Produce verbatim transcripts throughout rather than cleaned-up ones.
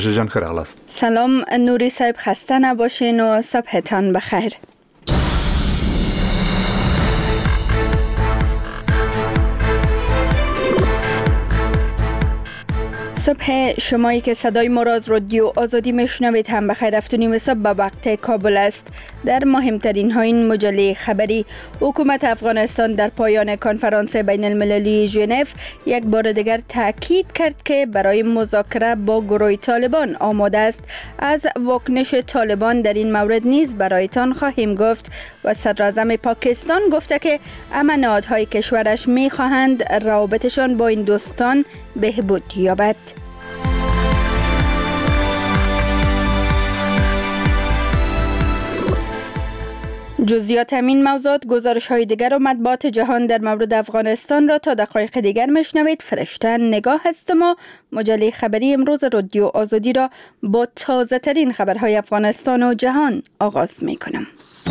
جان خیر است. سلام نوری صاحب، خسته نباشین و صبحتان بخیر. صبح شمایی که صدای ما را از رادیو آزادی میشنوید هم بخیر. هفت و نیم صبح به وقت کابل است. در مهمترین ها این مجله خبری: حکومت افغانستان در پایان کنفرانس بین المللی ژنو یک بار دیگر تاکید کرد که برای مذاکره با گروه طالبان آماده است. از واکنش طالبان در این مورد نیز برایتان خواهیم گفت. و صدر اعظم پاکستان گفته که همه نهادهای کشورش میخواهند روابطشان با این دوستان بهبود یابد. جزئیات همین موضوعات، گزارش های دیگر و مطبوعات جهان در مورد افغانستان را تا دقایق دیگر میشنوید. فرشته نگاه هستم و مجله خبری امروز رادیو آزادی را با تازه ترین خبرهای افغانستان و جهان آغاز می کنم.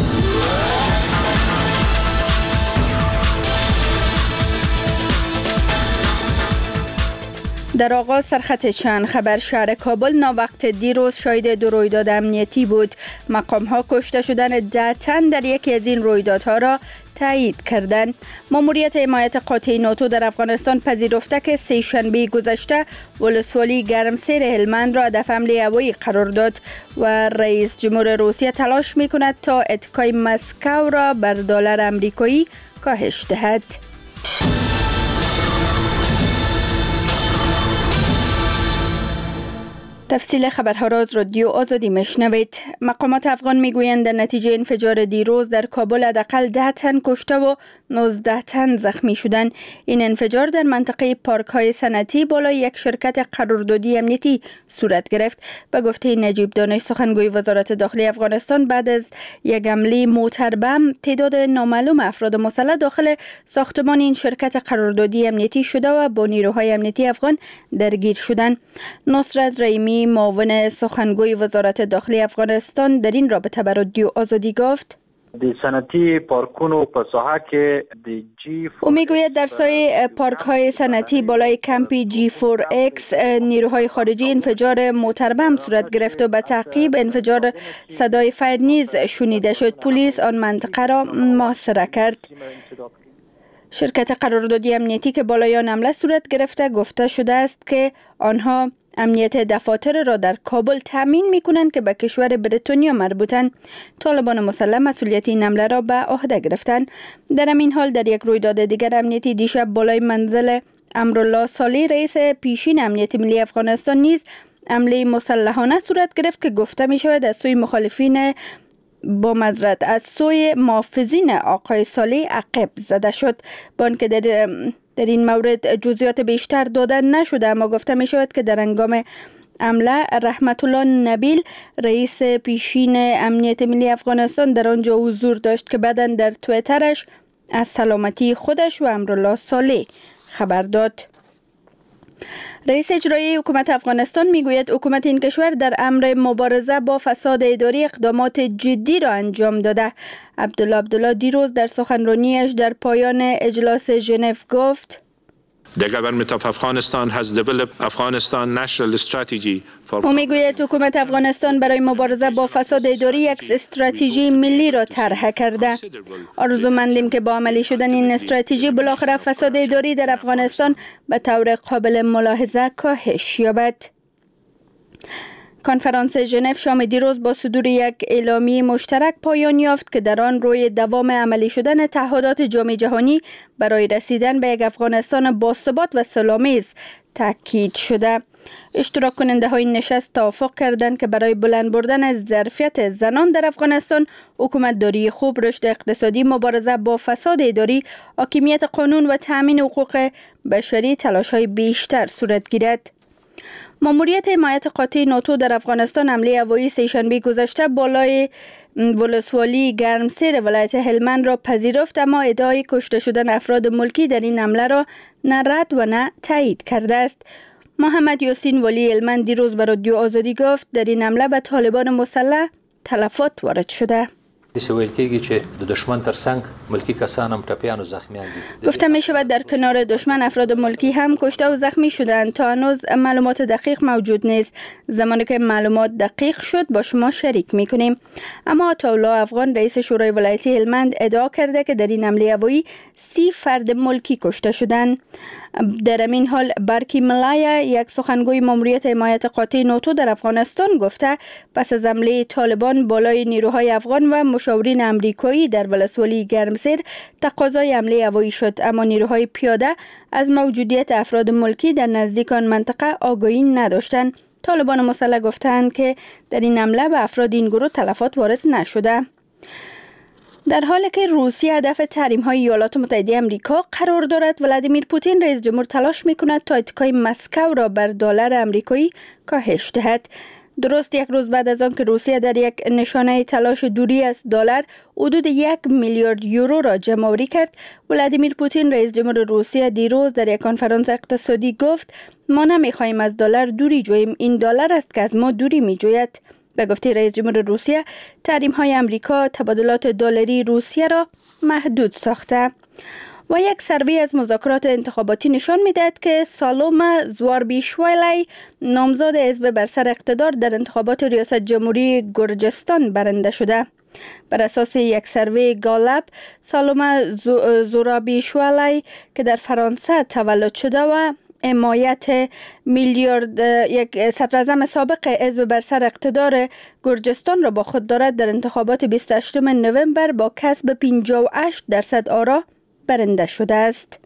در آغاز سرخط چند خبر: شهر کابل ناوقت دیروز شاهد دو رویداد امنیتی بود. مقام ها کشته شدن ده تن در یکی از این رویدادها را تایید کردند. ماموریت حمایت قاطع ناتو در افغانستان پذیرفته که سه شنبه گذشته ولسوالی گرمسیر هلمند را هدف حمله هوایی قرار داد و رئیس جمهور روسیه تلاش می کند تا اتکای مسکو را بر دلار آمریکایی کاهش دهد. تفصیل خبرها را از رادیو آزادی میشنوید. مقامات افغان میگویند در نتیجه انفجار دیروز در کابل حداقل ده تن کشته و نوزده تن زخمی شدند. این انفجار در منطقه پارک های صنعتی بالای یک شرکت قراردادی امنیتی صورت گرفت. به گفته نجیب دانش، سخنگوی وزارت داخلی افغانستان، بعد از یک حمله موتر بم تعداد نامعلوم افراد مسلح داخل ساختمان این شرکت قراردادی امنیتی شده و با نیروهای امنیتی افغان درگیر شدند. نصرت رحیمی، معاون سخنگوی وزارت داخلی افغانستان، در این رابطه به رادیو آزادی گفت: د صنعتی پارکونو په ساحه کې د جی او میگوید در سایه پارک های صنعتی بالای کمپی جی فور اکس نیروهای خارجی انفجار موتر بم صورت گرفت و به تعقیب انفجار صدای فایر نیز شنیده شد. پلیس آن منطقه را محاصره کرد. شرکت قراردادی امنیتی که بالای آن حمله صورت گرفته گفته شده است که آنها امنیت دفاتر را در کابل تامین می‌کنند که به کشور بریتانیا مربوطند. طالبان مسلح مسئولیت این حمله را به عهده گرفتند. در همین حال در یک رویداد دیگر امنیتی دیشب بالای منزل امرالله صالح، رئیس پیشین امنیت ملی افغانستان، نیز حمله مسلحانه صورت گرفت که گفته می‌شود از سوی مخالفین با معذرت از سوی محافظین آقای صالح عقب زده شد. با آنکه در در این مورد جزئیات بیشتر داده نشده، اما گفته می شود که در هنگام حمله رحمت الله نبیل، رئیس پیشین امنیت ملی افغانستان، در آنجا حضور داشت که بعداً در توییترش از سلامتی خودش و امرالله صالح خبر داد. رئیس اجرایی حکومت افغانستان میگوید حکومت این کشور در امر مبارزه با فساد اداری اقدامات جدی را انجام داده. عبدالله عبدالله دیروز در سخنرانیش در پایان اجلاس ژنو گفت: The government of Afghanistan has developed Afghanistan national strategy for او میگوید حکومت افغانستان برای مبارزه با فساد اداری یک استراتژی ملی را طرح کرده. آرزومندیم که با عملی شدن این استراتژی بالاخره فساد اداری در افغانستان به طور قابل ملاحظه کاهش یابد. کنفرانس ژنو شام دیروز با صدور یک اعلامیه مشترک پایان یافت که در آن روی دوام عملی شدن تعهدات جامعه جهانی برای رسیدن به یک افغانستان باثبات و صلح‌آمیز تاکید شده. اشتراک کننده های نشست توافق کردند که برای بلند بردن از ظرفیت زنان در افغانستان، حکومت داری خوب، رشد اقتصادی، مبارزه با فساد اداری، حاکمیت قانون و تامین حقوق بشری تلاش های بیشتر صورت گیرد. ماموریت حمایت قاطع ناتو در افغانستان حمله هوایی سه‌شنبه گذشته بالای ولسوالی گرمسیر ولایت هلمند را پذیرفت، اما ادعای کشته شدن افراد ملکی در این حمله را نه رد و نه تایید کرده است. محمد یاسین ولی هلمند دیروز به رادیو آزادی گفت در این حمله به طالبان مسلح تلفات وارد شده. دسه ویل کېږي چې د دشمن ترڅنګ ملکی کسان هم ټپیان و زخمیان دي. گفته می شود در کنار دشمن افراد ملکی هم کشته و زخمی شدند. تا هنوز معلومات دقیق موجود نیست. زمانی که معلومات دقیق شد با شما شریک می کنیم. اما عطاالله افغان رئیس شورای ولایتی هلمند ادعا کرده که در این حمله هوایی سی فرد ملکی کشته شدند. در این حال برکی ملایه یک سخنگوی ماموریت حمایت قاطع ناتو در افغانستان گفته پس از حمله طالبان بالای نیروهای افغان و مشاورین امریکایی در ولسوالی گرمسیر تقاضای حمله هوایی شد، اما نیروهای پیاده از موجودیت افراد ملکی در نزدیک آن منطقه آگاهی نداشتند. طالبان مسلح گفتند که در این حمله به افراد این گروه تلفات وارد نشده. در حالی که روسیه هدف تحریم‌های ایالات متحده آمریکا قرار دارد، ولادیمیر پوتین رئیس جمهور تلاش می‌کند تا اتکای مسکو را بر دلار آمریکایی کاهش دهد. درست یک روز بعد از آن که روسیه در یک نشانه تلاش دوری از دلار حدود یک میلیارد یورو را جمع‌آوری کرد، ولادیمیر پوتین رئیس جمهور روسیه دیروز در یک کنفرانس اقتصادی گفت ما نمی‌خواهیم از دلار دوری جوییم، این دلار است که از ما دوری می‌جوید. به گفته رئیس جمهور روسیه، تحریم‌های آمریکا تبادلات دلاری روسیه را محدود ساخته. و یک سروی از مذاکرات انتخاباتی نشان می‌دهد که سالوم زواربیشویلی نامزد حزب بر سر اقتدار در انتخابات ریاست جمهوری گرجستان برنده شده. بر اساس یک سروی گالپ، سالوم زورابیشویلی که در فرانسه تولد شده و حمایت میلیارد یک صدراعظم سابق حزب بر سر اقتدار گرجستان را با خود دارد، در انتخابات بیست و هشتم نوامبر با کسب پنجاه و هشت درصد آرا برنده شده است.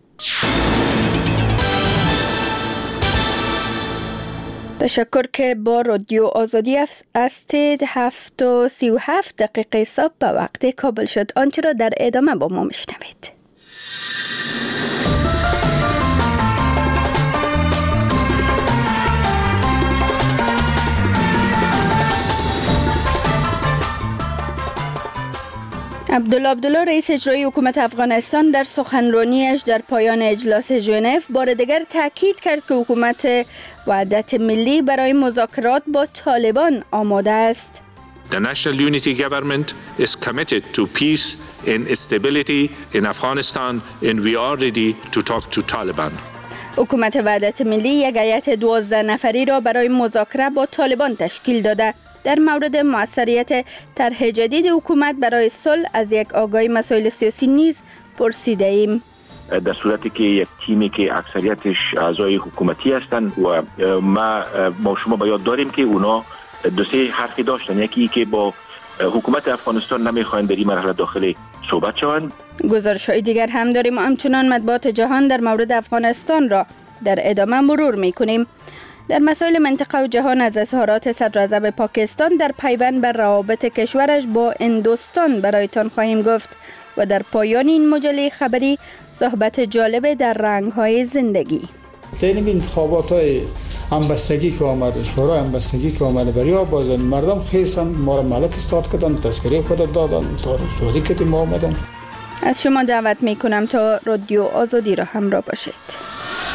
تشکر که با رادیو آزادی هستید. هفت و سی و هفت دقیقه صبح به وقت کابل شد. آنچه را در ادامه با ما میشنوید. عبدالله عبدالله رئیس اجرایی حکومت افغانستان در سخنرانیش در پایان اجلاس ژنو بار دیگر تاکید کرد که حکومت وحدت ملی برای مذاکرات با طالبان آماده است. The national unity government is committed to peace and stability in Afghanistan and we are ready to talk to Taliban. حکومت وحدت ملی یک هیئت دوازده نفری را برای مذاکره با طالبان تشکیل داده. در مورد موثریت طرح جدید حکومت برای صلح از یک آگاهی مسائل سیاسی نیز پرسیده ایم. در صورتی که یک تیمی که اکثریتش اعضای حکومتی هستند و ما ما شما با یاد داریم که اونا دو سه حرفی داشتن، یکی که با حکومت افغانستان نمیخواین در این مرحله داخل صحبت شوند. گزارش‌های دیگر هم داریم و همچنان مطبوعات جهان در مورد افغانستان را در ادامه مرور می‌کنیم. در مسائل منطقه و جهان از اظهارات صدراعظم پاکستان در پیوند بر روابط کشورش با هندوستان برایتان خواهیم گفت و در پایان این مجله خبری صحبت جالب در رنگ‌های زندگی. در این انتخابات های همبستگی که آمده، شورای همبستگی که آمده برای آبازان مردم خیسن ما را ملک استاد کردن، تذکره خود دادن، تا سعودی که ما آمدن. از شما دعوت می کنم تا رادیو آزادی را همراه باشید.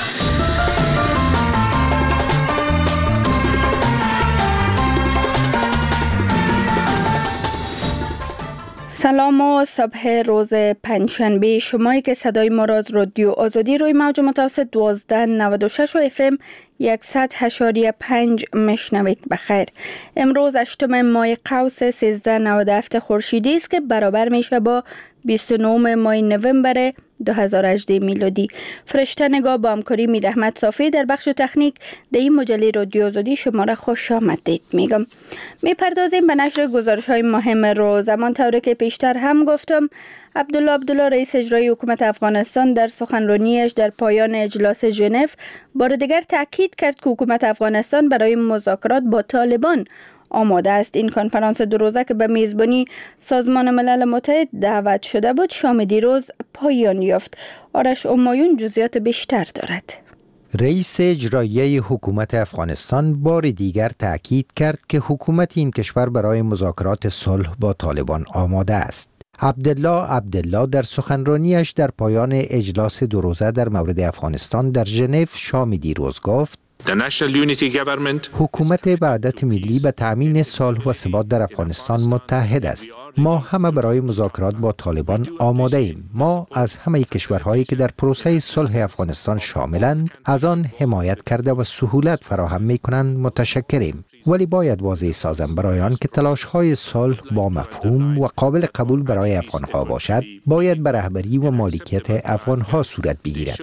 سلام و صبح روز پنجشنبه. شمایی که صدای ما را از رادیو آزادی روی موج متوسط دوازده نود و شش و اف ام صد و هشت و پنج میشنوید بخیر. امروز هشتم ماه قوس سیزده نود و هفت خورشیدی است که برابر میشه با بیست و نه ماه نوامبر دو هزار و هجده میلادی. فرشته نگاه با همکاری میر احمد صافی در بخش تکنیک در این مجله رادیو آزادی شما را خوش آمدید میگم. میپردازیم به نشر گزارش های مهم روز. امان طوری که پیشتر هم گفتم، عبدالله عبدالله رئیس اجرایی حکومت افغانستان در سخنرانیش در پایان اجلاس ژنو بار دیگر تاکید کرد که حکومت افغانستان برای مذاکرات با طالبان آماده است. این کنفرانس دو روزه که به میزبانی سازمان ملل متحد دعوت شده بود شام دیروز پایان یافت. آرش امایون جزئیات بیشتر دارد. رئیس اجرایی حکومت افغانستان بار دیگر تاکید کرد که حکومت این کشور برای مذاکرات صلح با طالبان آماده است. عبدالله عبدالله در سخنرانیش در پایان اجلاس دو روزه در مورد افغانستان در ژنو شام دیروز گفت The National Unity Government حکومت وحدت ملی به تأمین صلح و ثبات در افغانستان متحد است. ما همه برای مذاکرات با طالبان آماده ایم. ما از همه کشورهایی که در پروسه صلح افغانستان شاملند از آن حمایت کرده و سهولت فراهم می کنند متشکریم. ولی باید واضح سازم برای آن که تلاش‌های صلح با مفهوم و قابل قبول برای افغان‌ها باشد، باید به رهبری و مالکیت افغان‌ها صورت بگیرد.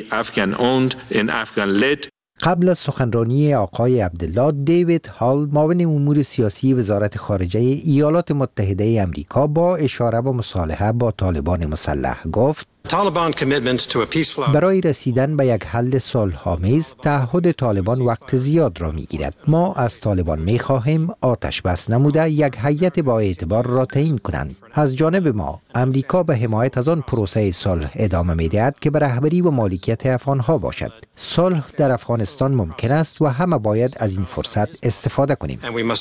قبل از سخنرانی آقای عبدالله، دیوید هال، معاون امور سیاسی وزارت خارجه ایالات متحده آمریکا، با اشاره به مصالحه با طالبان مسلح گفت: برای رسیدن به یک حل صلح‌آمیز، تعهد طالبان وقت زیاد را می‌گیرد. ما از طالبان می‌خواهیم آتش بس نموده یک هیئت با اعتبار را تعیین کنند. از جانب ما، امریکا به حمایت از آن پروسه صلح ادامه می‌دهد که به رهبری و مالکیت افغان‌ها باشد. صلح در افغانستان ممکن است و همه باید از این فرصت استفاده کنیم.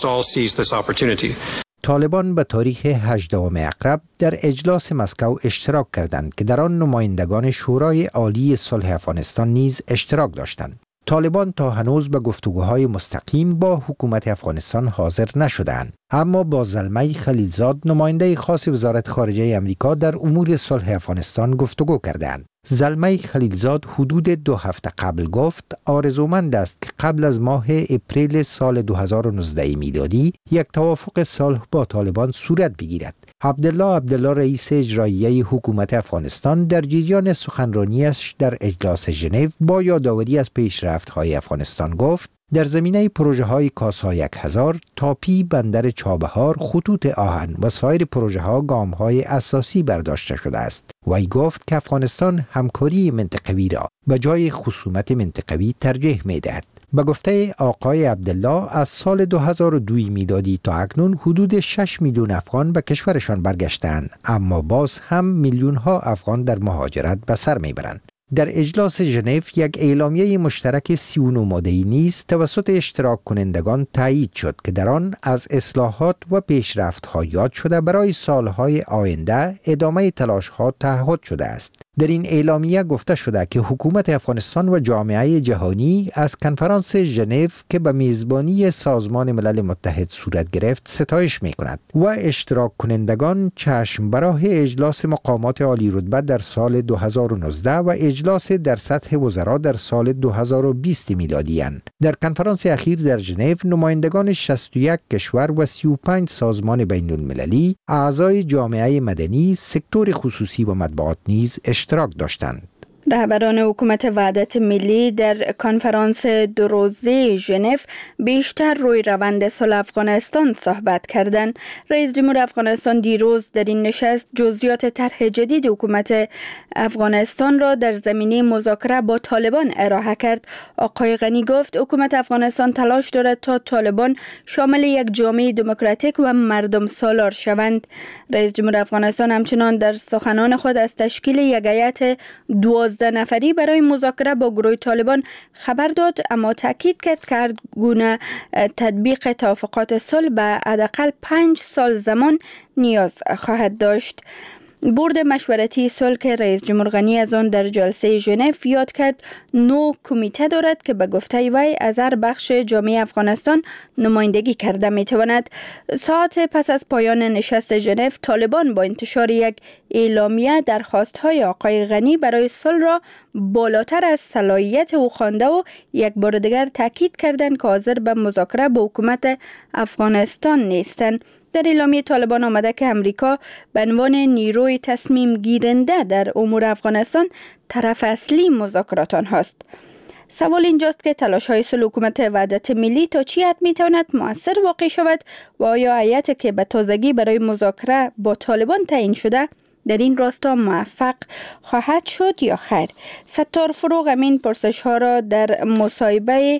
طالبان به تاریخ هجدهم اقرب در اجلاس مسکو اشتراک کردند که در آن نمایندگان شورای عالی صلح افغانستان نیز اشتراک داشتند. طالبان تا هنوز به گفتگوهای مستقیم با حکومت افغانستان حاضر نشدند، اما با زلمه خلیلزاد، نماینده خاص وزارت خارجه آمریکا در امور صلح افغانستان گفتگو کردند. زلمه خلیلزاد حدود دو هفته قبل گفت آرزومند است که قبل از ماه اپریل سال دو هزار و نوزده میلادی یک توافق صلح با طالبان صورت بگیرد. عبدالله عبدالله، رئیس اجرایی حکومت افغانستان، در جریان سخنرانیش در اجلاس ژنو با یادآوری از پیشرفت‌های افغانستان گفت: در زمینه پروژه های کاسا یک هزار، تاپی، بندر چابهار، خطوط آهن و سایر پروژه ها گام های اساسی برداشته شده است. وی گفت که افغانستان همکاری منطقوی را به جای خصومت منطقوی ترجیح می دهد. به گفته آقای عبدالله، از سال دو هزار و دو میلادی تا اکنون حدود شش میلیون افغان به کشورشان برگشتند، اما باز هم میلیون ها افغان در مهاجرت به سر میبرند. در اجلاس ژنو یک اعلامیه مشترک سی و نه ماده‌ای نیز توسط اشتراک کنندگان تایید شد که در آن از اصلاحات و پیشرفت‌ها یاد شده برای سالهای آینده ادامه تلاش‌ها تعهد شده است. در این اعلامیه گفته شده که حکومت افغانستان و جامعه جهانی از کنفرانس ژنو که به میزبانی سازمان ملل متحد صورت گرفت ستایش می‌کند و اشتراک کنندگان چشم به راه اجلاس مقامات عالی رتبه در سال دو هزار و نوزده و اجلاس در سطح وزرا در سال دو هزار و بیست میلادی اند. در کنفرانس اخیر در ژنو، نمایندگان شصت و یک کشور و سی و پنج سازمان بین المللی، اعضای جامعه مدنی، سکتور خصوصی و مطبوعات نیز اشتراک داشتند. رهبران حکومت وحدت ملی در کنفرانس دو روزه ژنو بیشتر روی روند صلح افغانستان صحبت کردند. رئیس جمهور افغانستان دیروز در این نشست جزئیات طرح جدید حکومت افغانستان را در زمینه مذاکره با طالبان ارائه کرد. آقای غنی گفت حکومت افغانستان تلاش دارد تا طالبان شامل یک جامعه دموکراتیک و مردم سالار شوند. رئیس جمهور افغانستان همچنان در سخنان خود از تشکیل یک هیئت دوازده نفری برای مذاکره با گروه طالبان خبر داد، اما تاکید کرد که هر گونه تطبیق توافقات صلح به حداقل پنج سال زمان نیاز خواهد داشت. بورد مشورتی صلح که رئیس جمهور غنی از آن در جلسه ژنو یاد کرد، نو کمیته دارد که به گفته وی از هر بخش جامعه افغانستان نمایندگی کرده می تواند. ساعت پس از پایان نشست ژنو، طالبان با انتشار یک اعلامیه درخواست‌های آقای غنی برای صلح را بالاتر از صلاحیت او خوانده و یک بار دیگر تاکید کردند که حاضر به مذاکره با حکومت افغانستان نیستند. در اعلامیه طالبان آمده که امریکا به عنوان نیروی تصمیم گیرنده در امور افغانستان طرف اصلی مذاکرات آنهاست. سوال اینجاست که تلاش‌های صلح حکومت وحدت ملی تا چی حد می‌تواند مؤثر واقع شود و آیا هیئتی که به تازگی برای مذاکره با طالبان تعیین شده در این راستا موفق خواهد شد یا خیر؟ ستار فروغ امین پرسش ها را در مصاحبه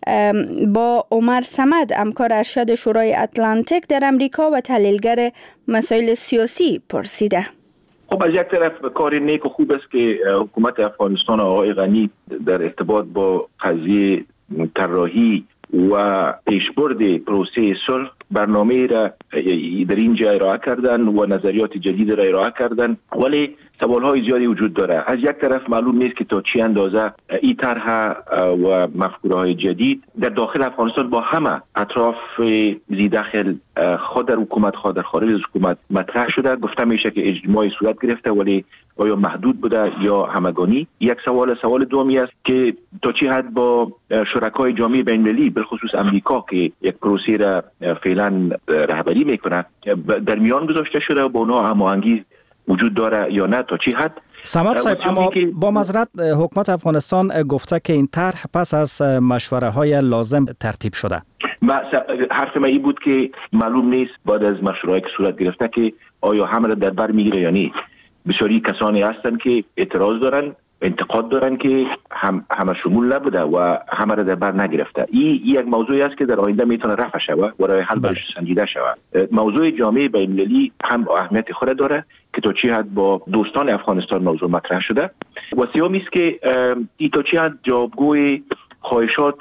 با عمر صمد، همکار ارشد شورای اتلانتیک در امریکا و تحلیلگر مسائل سیاسی پرسیده. خب از یک طرف کار نیک و خوب است که حکومت افغانستان آقای غنی در ارتباط با قضیه طراحی و پیشبرد پروسه صلح برنامه را در اینجا ارائه کردن و نظریات جدید را ارائه کردن، ولی سوال‌های زیادی وجود داره. از یک طرف معلوم نیست که تا چه اندازه این طرح و مفکوره‌های جدید در داخل افغانستان با همه اطراف زی داخل خود در حکومت خود در خارج از حکومت مطرح شده. گفته میشه که اجتماعی صورت گرفته، ولی آیا محدود بوده یا همگانی؟ یک سوال. سوال دومی است که تا چه حد با شرکای جامعه بین‌المللی بالخصوص امریکا که یک پروسه را فعلا رهبری میکنه در میان گذاشته شده و با اونها هماهنگی وجود داره یا نه، تا چه حد؟ صمد صاحب، اما با معذرت حکومت افغانستان گفته که این طرح پس از مشوره های لازم ترتیب شده. حرف من این بود که معلوم نیست بعد از مشوره‌ای که صورت گرفته که آیا همه را در بر میگیره یا نه. بسیاری کسانی هستند که اعتراض دارن، انتقاد دارن که هم همه شمول نبوده و همه را در بر نگرفته. این یک موضوعی است که در آینده میتونه رفع شود و راه حل برش سنجیده شود. موضوع جامعه بین‌المللی هم اهمیت خود داره که تا چه حد با دوستان افغانستان موضوع مطرح شده و سومی است که این تا چه حد جوابگوی خواهشات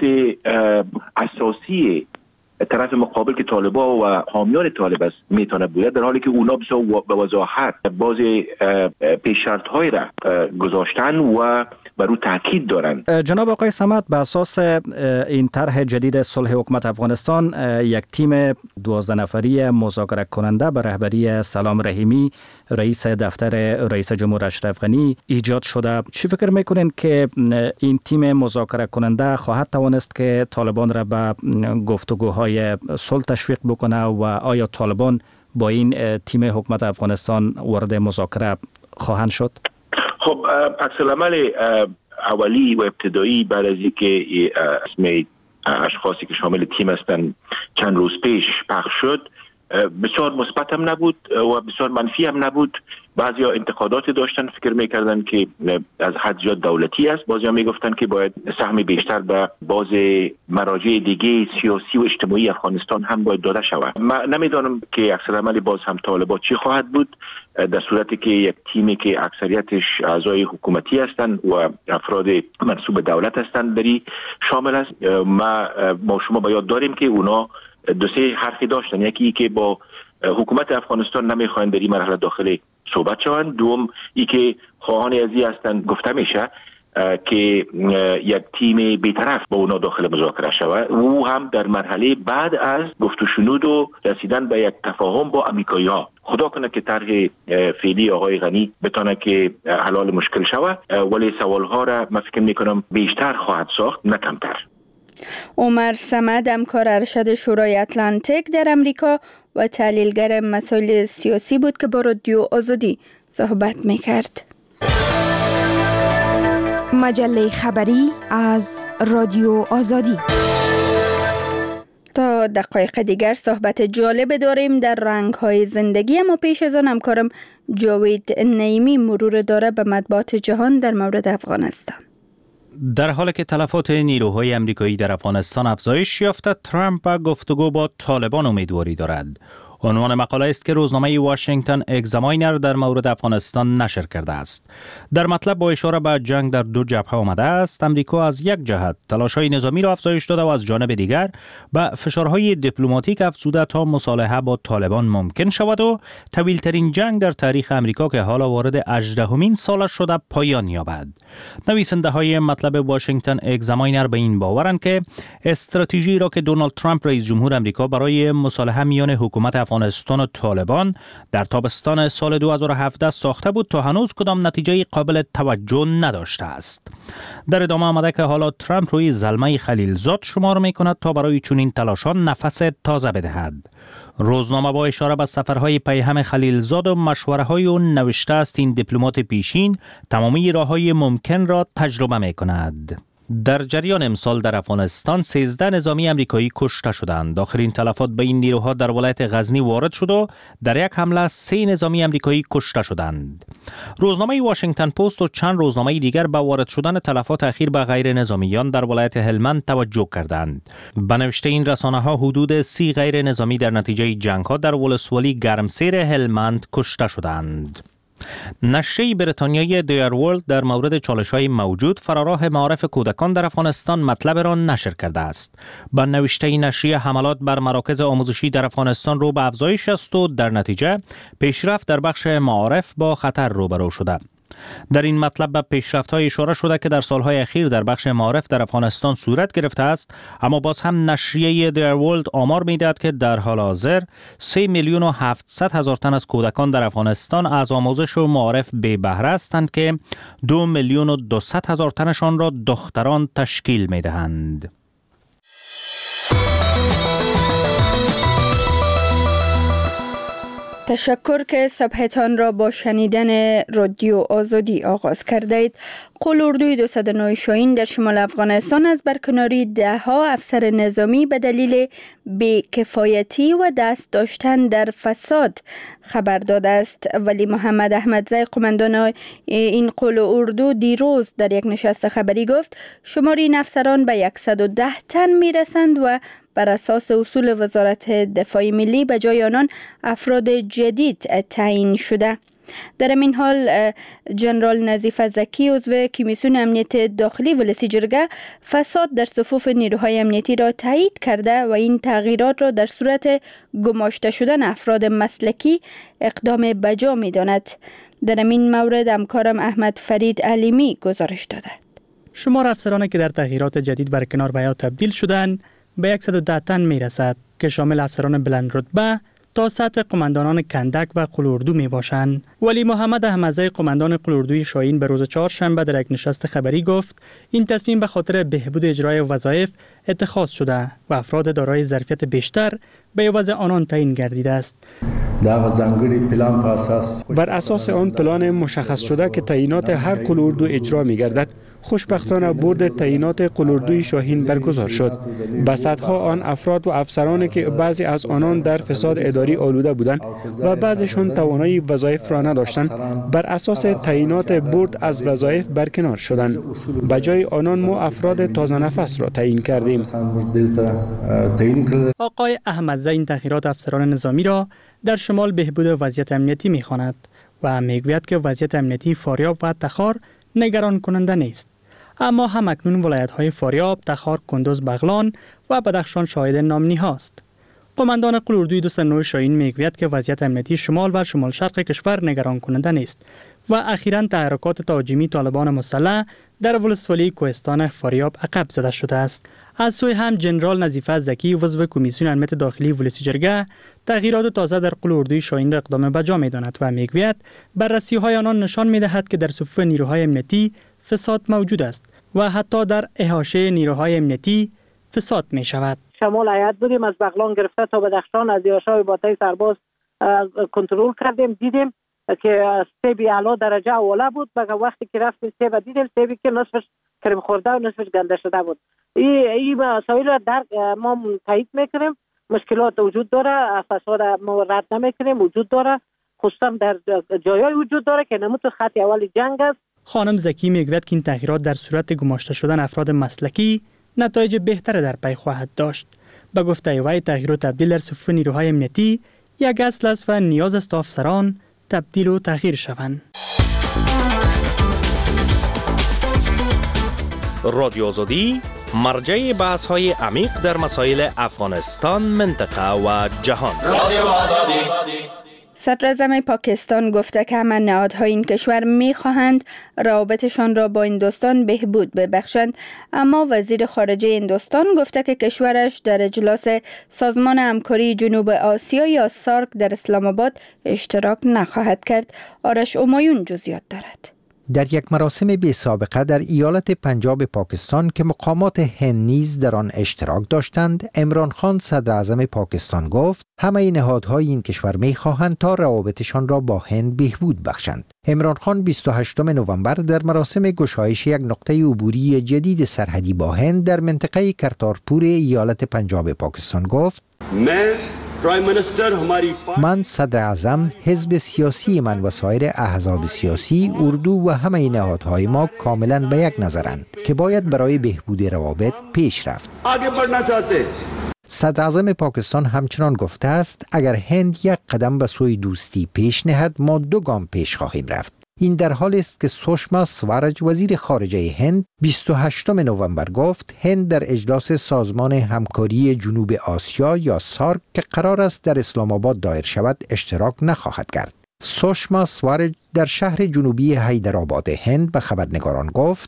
اساسی طرف مقابل که طالبان و حامیان طالب است میتونه باید، در حالی که اونا بسیار به وضاحت باز پیش شرط های را گذاشتن و بر او تاکید دارن. جناب آقای صمد، به اساس این طرح جدید صلح حکومت افغانستان یک تیم دوازده نفری مذاکره کننده به رهبری سلام رحیمی رئیس دفتر رئیس جمهور اشرف غنی ایجاد شده. چی فکر میکنین که این تیم مذاکره کننده خواهد توانست که طالبان را به گفتگوهای صلح تشویق بکنه و آیا طالبان با این تیم حکومت افغانستان وارد مذاکره خواهند شد؟ خب عکس العمل اولی و ابتدایی بعد از اینکه اسم اشخاصی که شامل تیم هستند چند روز پیش پخش شد بسیار مثبت هم نبود و بسیار منفی هم نبود. بعضیا انتقادات داشتن، فکر میکردن که از حد زیاد دولتی است، بعضیا میگفتن که باید سهم بیشتر به باز مراجع دیگه سیاسی و اجتماعی افغانستان هم باید داده شود. من نمیدانم که اکثر عمل باز هم طالبان چی خواهد بود، در صورتی که یک تیمی که اکثریتش اعضای حکومتی هستند و افراد منسوب به دولت هستند دری شامل است. ما ما شما باید داریم که اونا دو سه حرفی داشتن، یکی که با حکومت افغانستان نمیخواین در این مرحله داخل صحبت شوند، دوم ای که خواهان ازی هستند گفته میشه که یک تیم بی‌طرف با اونا داخل مذاکره شود، او هم در مرحله بعد از گفت و شنود و رسیدن به یک تفاهم با امریکایی‌ها. خدا کنه که طرح فعلی آقای غنی بتونه که حلال مشکل شود، ولی سوالها را من فکر میکنم بیشتر خواهد ساخت نه کمتر. عمر صمد، همکار ارشد شورای اتلانتیک در امریکا و تحلیلگر مسائل سیاسی بود که با رادیو آزادی صحبت میکرد. مجله خبری از رادیو آزادی. تا دقایق دیگر صحبت جالب داریم در رنگ‌های زندگی، اما پیش از آن همکارم جاوید نعیمی مرور داره به مطبوعات جهان در مورد افغانستان. در حالی که تلفات نیروهای امریکایی در افغانستان افزایش یافته، ترامپ به گفتگو با طالبان امیدواری دارد. عنوان مقاله است که روزنامه واشنگتن اگزاماینر در مورد افغانستان نشر کرده است. در مطلب با اشاره به جنگ در دو جبهه آمده است. امریکا از یک جهت تلاش‌های نظامی را افزایش داده و از جانب دیگر به فشارهای دیپلماتیک افزوده تا مصالحه با طالبان ممکن شود و طویل‌ترین جنگ در تاریخ امریکا که حالا وارد هجدهمین سالش شده پایان یابد. نویسنده‌های مطلب واشنگتن اگزاماینر به این باورند که استراتژی را که دونالد ترامپ رئیس جمهور امریکا برای مصالحه میان حکومت افغانستان و طالبان در تابستان سال دو هزار و هفده ساخته بود تا هنوز کدام نتیجه قابل توجه نداشته است. در ادامه آمده که حالا ترامپ روی زلمه خلیلزاد شمار می کند تا برای چنین تلاشان نفس تازه بدهد. روزنامه با اشاره به سفرهای پیهم خلیلزاد و مشوره‌های او نوشته است این دیپلمات پیشین تمامی راه‌های ممکن را تجربه می کند. در جریان امسال در افغانستان سیزده نظامی امریکایی کشته شدند. آخرین تلفات به این نیروها در ولایت غزنی وارد شد و در یک حمله سه نظامی امریکایی کشته شدند. روزنامه واشنگتن پست و چند روزنامه دیگر به وارد شدن تلفات اخیر به غیر نظامیان در ولایت هلمند توجه کردند. به نوشته این رسانه‌ها حدود سی غیر نظامی در نتیجه جنگ‌ها در ولسوالی گرمسیر هلمند کشته شدند. نشریه بریتانیایی دیر ورلد در مورد چالش‌های موجود فراراه معارف کودکان در افغانستان مطلب را نشر کرده است. با نوشته نشریه حملات بر مراکز آموزشی در افغانستان رو به افزایش است و در نتیجه پیشرفت در بخش معارف با خطر روبرو شده. در این مطلب به پیشرفت‌های اشاره شده که در سالهای اخیر در بخش معارف در افغانستان صورت گرفته است، اما باز هم نشریه دیر ورلد آمار می‌دهد که در حال حاضر سه میلیون و هفتصد هزار تن از کودکان در افغانستان از آموزش و معارف بی بهره هستند که دو میلیون و دویست هزار تنشان را دختران تشکیل می‌دهند. تشکر که صبحتان را با شنیدن رادیو آزادی آغاز کردید. قول اردوی دویست و نه شاهین در شمال افغانستان از برکناری ده ها افسر نظامی به دلیل بی‌کفایتی و دست داشتن در فساد خبر داده است. ولی محمد احمدزی قماندان این قول اردو دیروز در یک نشست خبری گفت شمار این افسران به صد و ده تن می رسند و بر اساس اصول وزارت دفاع ملی به جای آنان افراد جدید تعیین شده. در این حال جنرال نظیف زکی عضو کمیسیون امنیت داخلی ولسی جرگه فساد در صفوف نیروهای امنیتی را تایید کرده و این تغییرات را در صورت گماشته شدن افراد مسلکی اقدام بجا می داند. در این مورد همکارم احمد فرید علیمی گزارش داده. شمار افسرانی که در تغییرات جدید برکنار به حیات تبدیل شدند به صد و ده تن می رسد که شامل افسران بلند رتبه تا سطح قماندانان کندک و قول اردو می باشند. ولی محمد احمدزی قماندان قول اردوی شاهین به روز چهارشنبه در یک نشست خبری گفت این تصمیم به خاطر بهبود اجرای وظایف اتخاذ شده و افراد دارای ظرفیت بیشتر به عوض آنان تعیین گردیده است. بر اساس آن پلان مشخص شده که تعیینات هر قول اردو اجرا می گردد. خوشبختانه بورد تعیینات قول اردوی شاهین برگزار شد. به صدها آن افراد و افسرانی که بعضی از آنان در فساد اداری آلوده بودند و بعضیشان توانایی وظایف را نداشتند، بر اساس تعیینات بورد از وظایف برکنار شدند. به جای آنان ما افراد تازه نفس را تعیین کردیم. آقای احمدزی این تغییرات افسران نظامی را در شمال بهبود وضعیت امنیتی می‌خواند و می‌گوید که وضعیت امنیتی فاریاب و تخار نگران کننده نیست. اما هم اکنون ولایت‌های فاریاب، تخار، کندوز، بغلان و بدخشان شاهد نامنی هاست. قماندان قول اردوی دویست و نه شاهین میگوید که وضعیت امنیتی شمال و شمال شرق کشور نگران کننده نیست و اخیراً تحرکات تهاجمی طالبان مسلح در ولسوالی کوهستان فاریاب عقب زده شده است. از سوی هم جنرال نظیف زکی عضو کمیسیون امنیت داخلی ولسی جرگه تغییرات تازه در قول اردوی شاهین را اقدام بجا می‌داند و میگوید بررسی‌های آنان نشان می‌دهد که در صفوف نیروهای امنیتی فساد موجود است و حتی در احاطه نیروهای امنیتی فساد می‌شود. شمال هیئت بودیم، از بغلان گرفته تا بدخشان از یاشای باتای سرباز کنترل کردیم، دیدیم که سیبی اعلی درجه اوله بود. مگر وقتی که رفتیم سیب دیدیم سیبی که نصفش کریم خورده و نصفش گنده شده بود. این این مسائل را در ما تایید میکنیم. مشکلات وجود داره، فساد ما رد نمیکنیم، وجود داره، خصوصا در جایای وجود داره که نمود خط اول جنگ است. خانم زکی میگوید که این تغییرات در صورت گماشته شدن افراد مسلکی نتایج بهتر در پی خواهد داشت. به گفته وی تغییر و تبدیل در صفوف نیروهای امنیتی یک اصل است و نیاز است افسران تبدیل و تغییر شوند. رادیو آزادی مرجع بحث های عمیق در مسائل افغانستان، منطقه و جهان. رادیو آزادی. صدر اعظم پاکستان گفته که همه نهادهای این کشور می‌خواهند روابطشان را با هندوستان بهبود ببخشند، اما وزیر خارجه هندوستان گفته که کشورش در اجلاس سازمان همکاری جنوب آسیا یا سارک در اسلام آباد اشتراک نخواهد کرد. آرش امایون جزئیات دارد. در یک مراسم بی سابقه در ایالت پنجاب پاکستان که مقامات هند نیز در آن اشتراک داشتند، عمران خان صدر اعظم پاکستان گفت همه نهادهای این کشور می‌خواهند تا روابطشان را با هند بهبود بخشند. عمران خان بیست و هشتم نوامبر در مراسم گشایش یک نقطه عبوری جدید سرحدی با هند در منطقه کرتارپور ایالت پنجاب پاکستان گفت: من صدر اعظم، حزب سیاسی من و سایر احزاب سیاسی، اردو و همه نهادهای ما کاملا به یک نظرند که باید برای بهبود روابط پیش رفت. صدر اعظم پاکستان همچنان گفته است اگر هند یک قدم به سوی دوستی پیش نهد ما دو گام پیش خواهیم رفت. این در حالی است که سوشما سوارج وزیر خارجه هند بیست و هشتم نوامبر گفت هند در اجلاس سازمان همکاری جنوب آسیا یا سارک که قرار است در اسلام آباد دایر شود اشتراک نخواهد کرد. سوشما سوارج در شهر جنوبی حیدرآباد هند به خبرنگاران گفت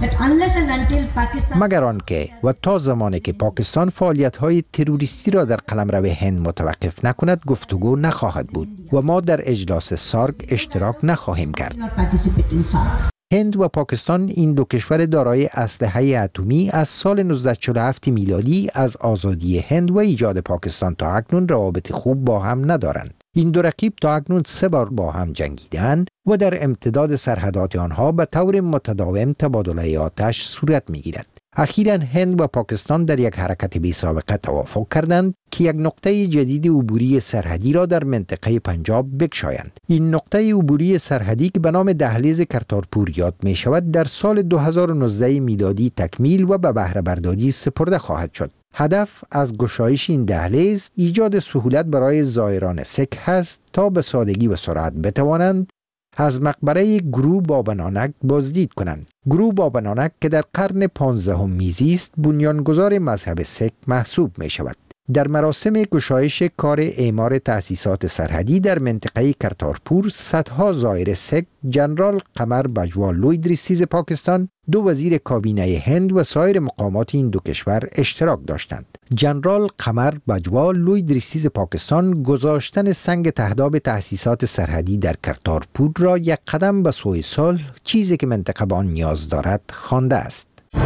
مگر آنکه و تا زمانی که پاکستان فعالیت‌های تروریستی را در قلمرو هند متوقف نکند گفتگو نخواهد بود و ما در اجلاس سارک اشتراک نخواهیم کرد. هند و پاکستان این دو کشور دارای اسلحه اتمی از سال نوزده چهل و هفت میلادی از آزادی هند و ایجاد پاکستان تا اکنون روابط خوب با هم ندارند. این دو رقیب تا اکنون سه بار با هم جنگیدند و در امتداد سرحدات آنها به طور متداوم تبادله آتش صورت می‌گیرد. اخیراً هند و پاکستان در یک حرکت بی سابقه توافق کردند که یک نقطه جدید عبوری سرحدی را در منطقه پنجاب بگشایند. این نقطه عبوری سرحدی که به نام دهلیز کرتارپور یاد می شود در سال دو هزار و نوزده میلادی تکمیل و به بهره برداری سپرده خواهد شد. هدف از گشایش این دهلیز ایجاد سهولت برای زائران سک هست تا به سادگی و سرعت بتوانند از مقبره گرو بابا نانک بازدید کنند. گرو بابا نانک که در قرن پانزدهم میزیست بنیانگذار مذهب سک محسوب می شود. در مراسم گشایش کار اعمار تأسیسات سرحدی در منطقه کرتارپور صدها زائر سک، جنرال قمر بجوا لوی دریستیز پاکستان، دو وزیر کابینه هند و سایر مقامات این دو کشور اشتراک داشتند. جنرال قمر بجوا لوی دریستیز پاکستان گذاشتن سنگ تهداب تأسیسات سرحدی در کرتارپور را یک قدم به سوی صلح، چیزی که منطقه به آن نیاز دارد، خوانده است.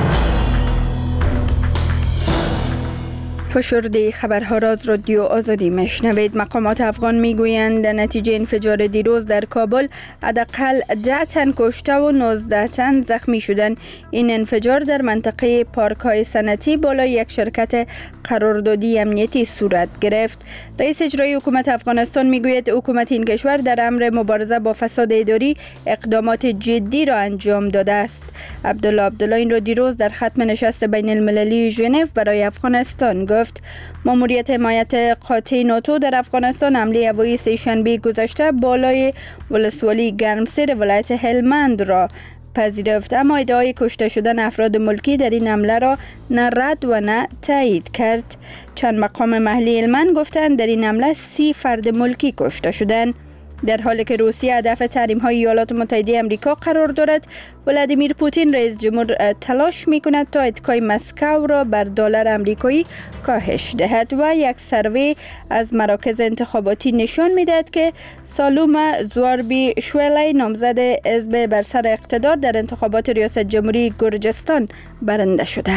فشرده خبرها را از رادیو آزادی میشنوید. مقامات افغان میگویند نتیجه انفجار دیروز در کابل حداقل ده تن کشته و نوزده تن زخمی شدند. این انفجار در منطقه پارک های صنعتی بالای یک شرکت قراردادی امنیتی صورت گرفت. رئیس اجرایی حکومت افغانستان میگوید حکومت این کشور در امر مبارزه با فساد اداری اقدامات جدی را انجام داده است. عبدالله عبدالله این را دیروز در ختم نشست بین المللی ژنو برای افغانستان گفت. ماموریت حمایت قاطع ناتو در افغانستان حمله هوایی سه‌شنبه گذشته بالای ولسوالی گرمسیر ولایت هلمند را پذیرفت، اما ادعای کشته شدن افراد ملکی در این حمله را نه رد و نه تایید کرد. چند مقام محلی هلمند گفتند در این حمله سی فرد ملکی کشته شدند. در حالی که روسیه هدف تحریم‌های ایالات متحده آمریکا قرار دارد، ولادیمیر پوتین رئیس جمهور تلاش می‌کند تا اتکای مسکو را بر دلار آمریکایی کاهش دهد و یک سروی از مراکز انتخاباتی نشان می‌دهد که سالوم زواربی شویلی نامزد حزب بر سر اقتدار در انتخابات ریاست جمهوری گرجستان برنده شده.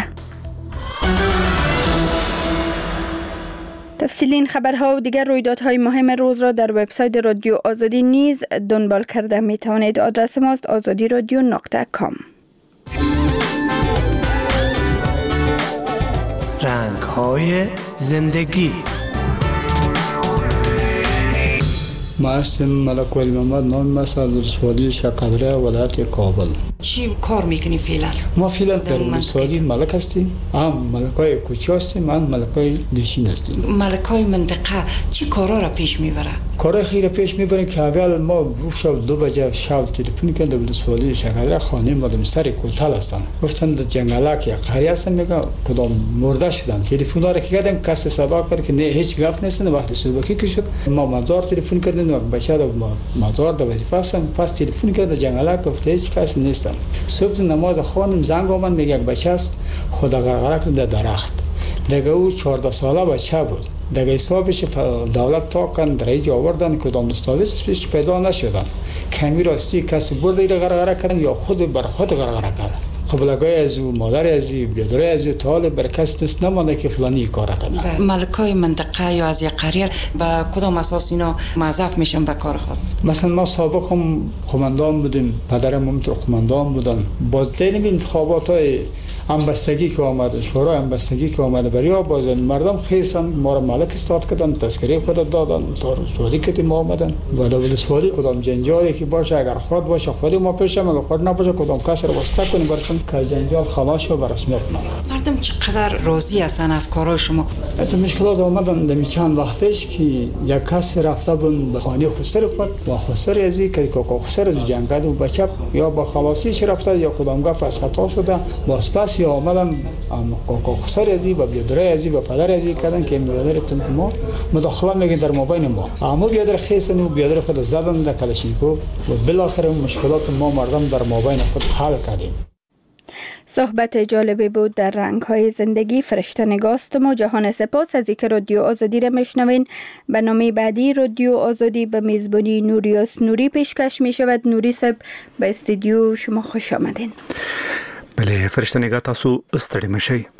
تفصیل این خبرها و دیگر رویدادهای مهم روز را در وبسایت رادیو آزادی نیز دنبال کرده می توانید. آدرس ماست آزادی رادیو نقطه کام. رنگ‌های زندگی. ما هستم ملک ولی محمد، نام مسئول ولسوالی شقدره ولایت کابل. چی کار میکنی فعلا؟ ما فعلا در ولسوالی ملک هستیم. هم ملکای کوچه هستیم، من ملکای دشین هستیم. ملکای منطقه چی کارا را پیش میبره؟ کار خیلی پیش میبریم که اول ما شب دو بجه شب تلفن کردم ولسوالی شقدره، خانه مادم سر کوتل هستن، گفتن در جنگلک یا قریه هستن، میگم کدام مرده شدن. تلفن را که کردم کسی صدا کرد که نه هیچ گپ نیست. وقتی صبح کی شد ما مزار تلفن کردیم و بچه را مزار در وظیفه هستن، پس تلفن کرد جنگلک گفته هیچ کس نیست. صبح نماز خوانم زنگ آمد، میگه یک بچه است خدا غرق در درخت. دیگه او چهارده ساله بچه بود. دیگه حسابش دولت تا کن درایج آوردن کدام دستاویزش پیدا نشدن. کمی راستی کسی برده ایره غرق کردن یا خود بر خود غرق کردن. خب لگای از او مادر از او بیادر از او طالب بر کس دست نمانده که فلانی کار کنه. ملکای منطقه یا از یک قریه با کدام اساس اینا موظف میشن به کار خود؟ مثلا ما سابق هم قماندان بودیم، پدرم هم تو قماندان بودن. باز دیدیم انتخابات های همبستگی که آمده، شورای همبستگی که آمده برای آبازی مردم خیسن ما را مالک استاد کردن، تذکره خود دادن، تا سوالی که ما آمدن و دولت سوالی کدام جنجالی که باشه اگر خود باشه خود ما پیشم، اگر خود نباشه کدام کس را واسطه کنیم برسون که جنجال خلاص و برسمیت کنیم. مردم چقدر راضی هستن از کارهای شما؟ از مشکلات آمدن دمی چند وقتش که یک کس رفته بون به خانه خسر خود و خسر ازی که کوکو خسر از جنگد و بچه یا با خلاصیش رفته یا کدام گفت از خطا شده باز پس یا آمدن کوکو خسر ازی و بیادره ازی و پدر ازی کردن که بیادره ما مداخله میگن در مابین ما، اما بیادره خیسن و بیادره خود زدن در کلاشینکو و بالاخره مشکلات ما مردم در مابین خود حل کردیم. صحبت جالبی بود در رنگ‌های زندگی. فرشته نگاستم و جهان سپاس از اینکه رادیو آزادی را میشنوین. برنامه بعدی رادیو آزادی به میزبانی نوریاس نوری پیشکش می شود. نوری صاحب به استودیو شما خوش آمدین. بله فرشته نگاه، تاسو ستړي مشئ.